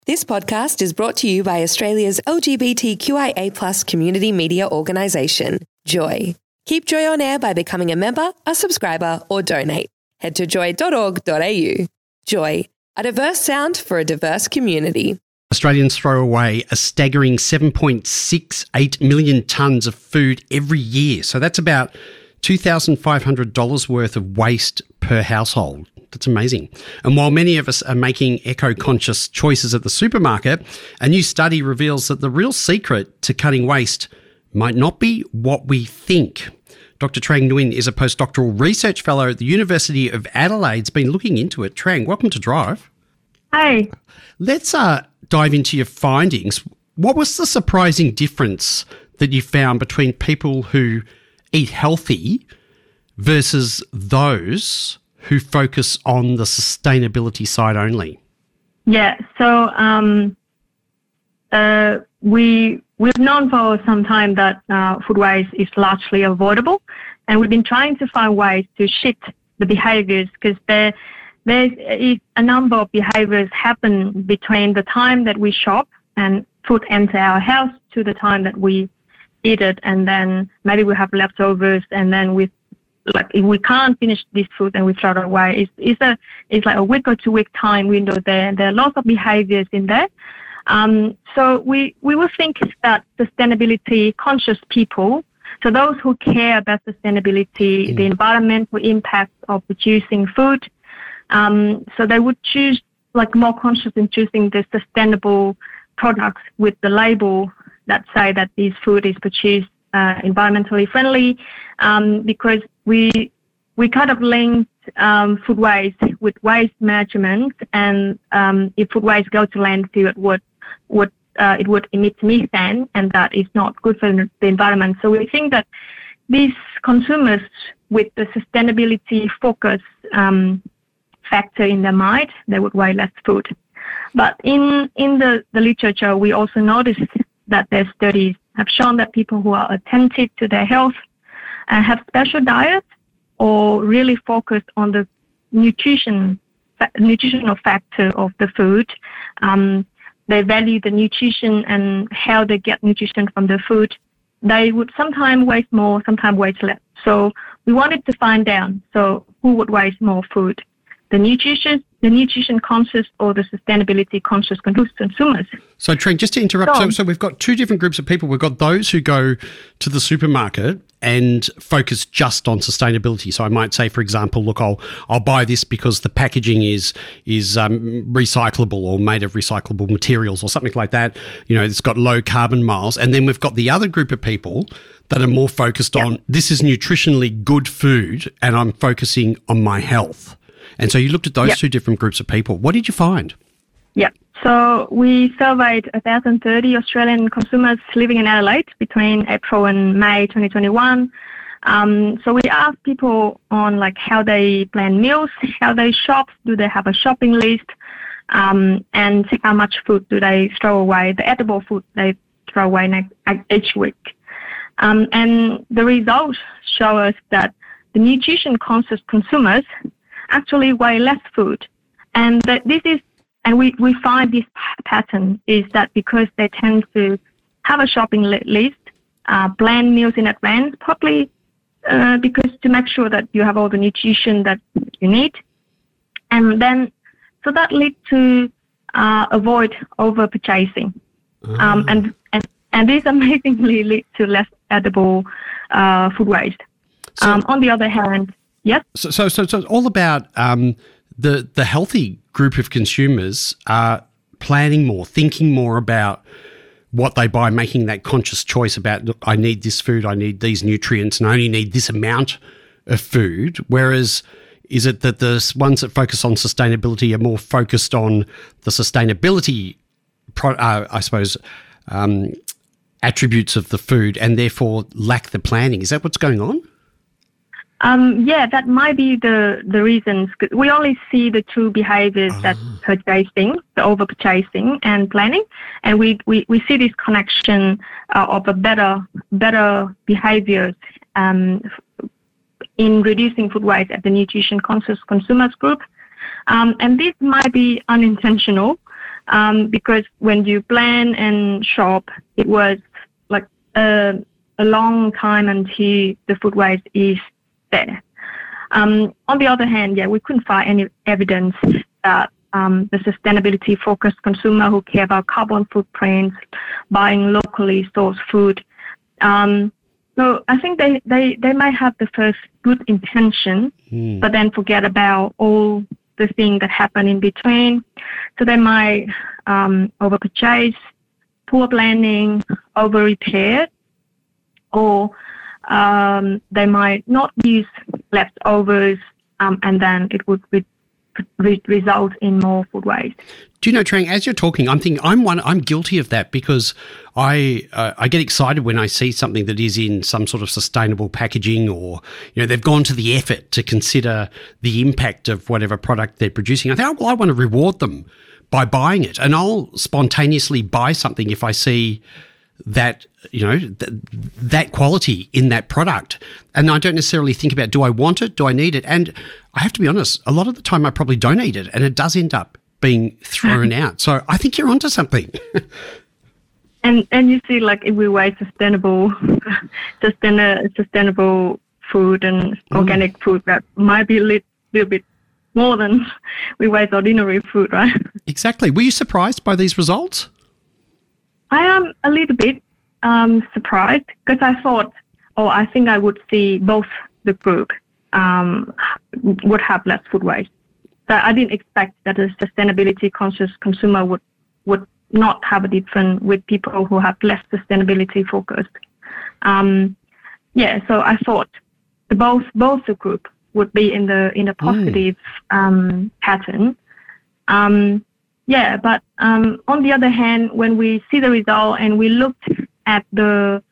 This podcast is brought to you by Australia's LGBTQIA+ community media organisation, Joy. Keep Joy on air by becoming a member, a subscriber, or donate. Head to joy.org.au. Joy, a diverse sound for a diverse community. Australians throw away a staggering 7.68 million tonnes of food every year. So that's about $2,500 worth of waste per household. That's amazing. And while many of us are making eco-conscious choices at the supermarket, a new study reveals that the real secret to cutting waste might not be what we think. Dr. Trang Nguyen is a postdoctoral research fellow at the University of Adelaide's been looking into it. Trang, welcome to Drive. Hi. Let's dive into your findings. What was the surprising difference that you found between people who eat healthy versus those who focus on the sustainability side only? Yeah, so we've known for some time that food waste is largely avoidable, and we've been trying to find ways to shift the behaviours because there's a number of behaviours happen between the time that we shop and food enter our house to the time that we eat it, and then maybe we have leftovers, and then if we can't finish this food and we throw it away, it's like a week or 2 week time window there. There are lots of behaviours in there. So we will think that sustainability conscious people, so those who care about sustainability, the environmental impact of producing food, so they would choose more conscious in choosing the sustainable products with the label that say that this food is produced environmentally friendly, because we kind of linked food waste with waste management, and if food waste go to landfill, it would emit methane, and that is not good for the environment. So we think that these consumers with the sustainability focus factor in their mind, they would weigh less food. But in the literature, we also noticed that their studies have shown that people who are attentive to their health and have special diets or really focus on the nutritional factor of the food, they value the nutrition and how they get nutrition from the food, they would sometimes waste more, sometimes waste less. So we wanted to find out, so who would waste more food? The nutrition conscious or the sustainability conscious consumers. So, Trang, just to interrupt, so we've got two different groups of people. We've got those who go to the supermarket and focus just on sustainability. So I might say, for example, look, I'll buy this because the packaging is recyclable or made of recyclable materials or something like that. You know, it's got low carbon miles. And then we've got the other group of people that are more focused on this is nutritionally good food and I'm focusing on my health. And so you looked at those two different groups of people. What did you find? Yeah. So we surveyed 1,030 Australian consumers living in Adelaide between April and May 2021. So we asked people on how they plan meals, how they shop, do they have a shopping list, and how much food do they throw away, the edible food they throw away each week. And the results show us that the nutrition conscious consumers actually weigh less food. And we find this pattern is that because they tend to have a shopping list, plan meals in advance, probably because to make sure that you have all the nutrition that you need. And then, so that leads to avoid over purchasing. And this amazingly leads to less edible food waste. On the other hand, yes. So it's all about the healthy group of consumers are planning more, thinking more about what they buy, making that conscious choice about, look, I need this food, I need these nutrients, and I only need this amount of food. Whereas, is it that the ones that focus on sustainability are more focused on the sustainability, attributes of the food and therefore lack the planning? Is that what's going on? Yeah, that might be the reasons. We only see the two behaviors that purchasing, the over purchasing and planning, and we see this connection of a better behaviors in reducing food waste at the nutrition conscious consumers group, and this might be unintentional, because when you plan and shop, it was like a long time until the food waste is there. On the other hand, we couldn't find any evidence that the sustainability-focused consumer who care about carbon footprints, buying locally sourced food. So I think they might have the first good intention, but then forget about all the things that happen in between. So they might overpurchase, poor planning, over-repair, or they might not use leftovers, and then it would result in more food waste. Do you know, Trang, as you're talking, I'm thinking I'm guilty of that, because I get excited when I see something that is in some sort of sustainable packaging, or they've gone to the effort to consider the impact of whatever product they're producing. I think, I want to reward them by buying it, and I'll spontaneously buy something if I see that that quality in that product, and I don't necessarily think about, do I want it, do I need it? And I have to be honest, a lot of the time I probably don't eat it, and it does end up being thrown out. So I think you're onto something. And you see, like, if we waste sustainable food and organic food, that might be a little bit more than we waste ordinary food, right? Exactly. Were you surprised by these results? I am a little bit surprised, because I thought, I think I would see both the group would have less food waste. So I didn't expect that a sustainability conscious consumer would not have a difference with people who have less sustainability focused. So I thought both the group would be in a positive pattern. But on the other hand, when we see the result and we looked at the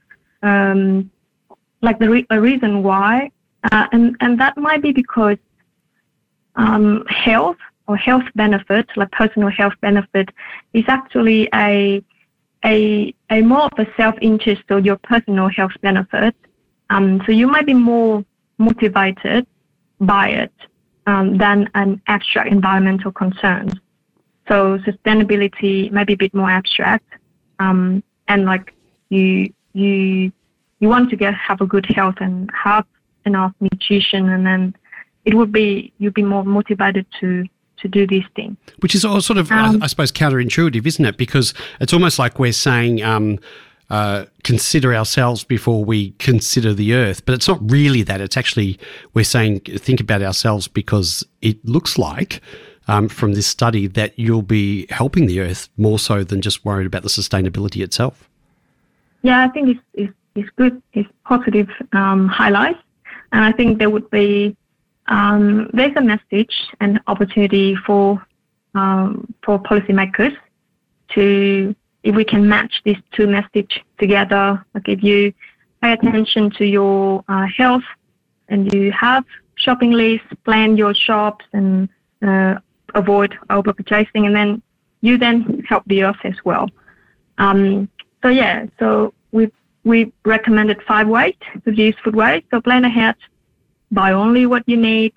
reason why, and that might be because health or health benefit, like personal health benefit, is actually a more of a self-interest or your personal health benefit. So you might be more motivated by it than an abstract environmental concern. So sustainability might be a bit more abstract, and like you want to have a good health and have enough nutrition, and then you'd be more motivated to do these things. Which is all sort of, I suppose, counterintuitive, isn't it? Because it's almost like we're saying consider ourselves before we consider the earth, but it's not really that. It's actually, we're saying think about ourselves because it looks like from this study that you'll be helping the earth more so than just worried about the sustainability itself. Yeah, I think it's good. It's positive highlights, and I think there would be there's a message and opportunity for policymakers to, if we can match these two messages together, like if you pay attention to your health and you have shopping lists, plan your shops and avoid over-purchasing, and then you then help the earth as well. So we recommended 5 ways to reduce food waste. So plan ahead, buy only what you need,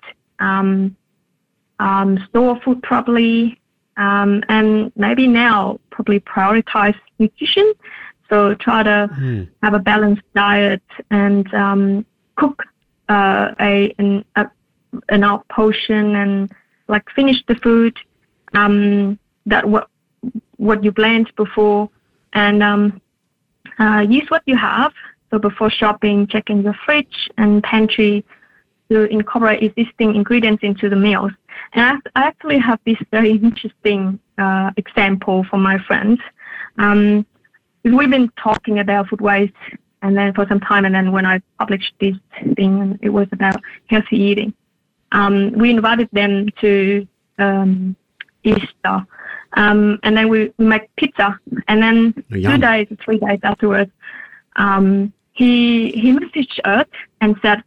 store food properly, and maybe now probably prioritize nutrition. So try to have a balanced diet and cook an portion and like finish the food that what you planned before, and use what you have. So before shopping, check in your fridge and pantry to incorporate existing ingredients into the meals. And I actually have this very interesting example from my friends. We've been talking about food waste and then for some time, and then when I published this thing, it was about healthy eating. We invited them to Easter, and then we make pizza, and then 2 days, 3 days afterwards, he messaged us and said,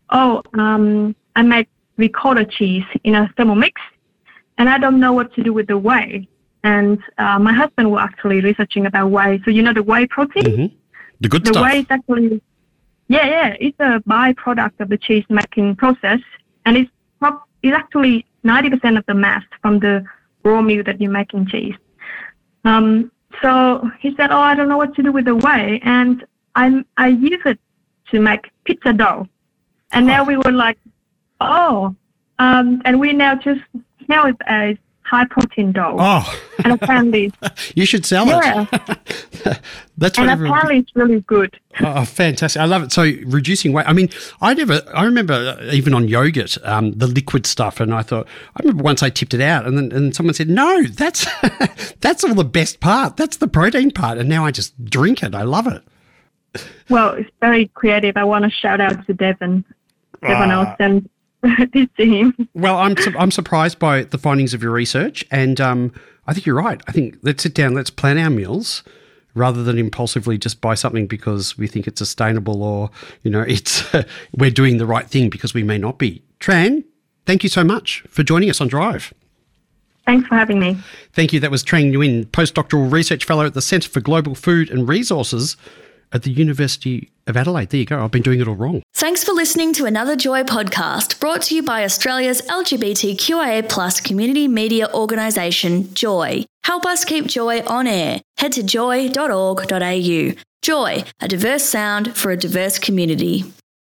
I made ricotta cheese in a Thermomix, and I don't know what to do with the whey. And my husband was actually researching about whey. So you know the whey protein? Mm-hmm. The good stuff. The whey is actually, it's a byproduct of the cheese making process, and it's actually 90% of the mass from the raw milk that you make in cheese. So he said, I don't know what to do with the whey. And I use it to make pizza dough. And now we were like, and we now it's a high protein dough. Oh, and apparently you should sell it. That's and apparently it's really good. Oh, fantastic! I love it. So reducing weight. I mean, I remember even on yogurt, the liquid stuff, and I remember once I tipped it out, and then someone said, "No, that's that's all the best part. That's the protein part." And now I just drink it. I love it. Well, it's very creative. I want to shout out to Devon Elston. His team. Well, I'm surprised by the findings of your research, and I think you're right. I think let's sit down, let's plan our meals, rather than impulsively just buy something because we think it's sustainable or it's we're doing the right thing because we may not be. Tran, thank you so much for joining us on Drive. Thanks for having me. Thank you. That was Trang Nguyen, postdoctoral research fellow at the Centre for Global Food and Resources at the University of Adelaide. There you go. I've been doing it all wrong. Thanks for listening to another Joy podcast brought to you by Australia's LGBTQIA+ community media organisation, Joy. Help us keep Joy on air. Head to joy.org.au. Joy, a diverse sound for a diverse community.